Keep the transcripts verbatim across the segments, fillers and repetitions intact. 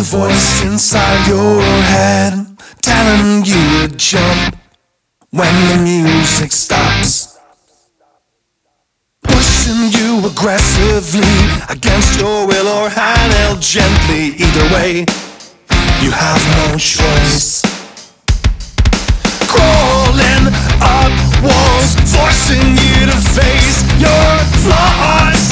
voice inside your head telling you to jump when the music stops, pushing you aggressively against your will or handheld gently. Either way, you have no choice. Crawling up walls, forcing you to face your flaws.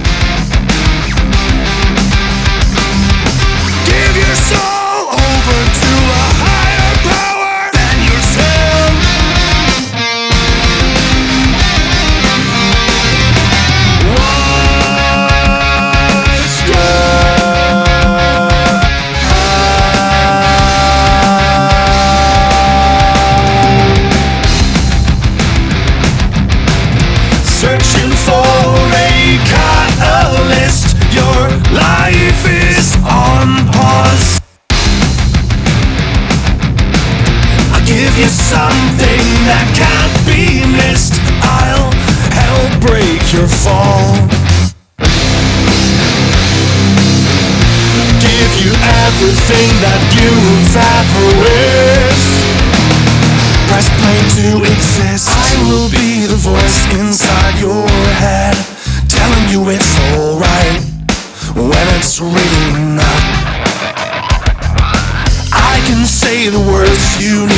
Give your soul over to a higher power than yourself. What's searching for a catalyst? Your life is on pause. I'll give you something that can't be missed. I'll help break your fall. Give you everything that you've ever wished. Press play to exist. I will be the voice inside your head telling you it's alright when it's really not. I can say the words you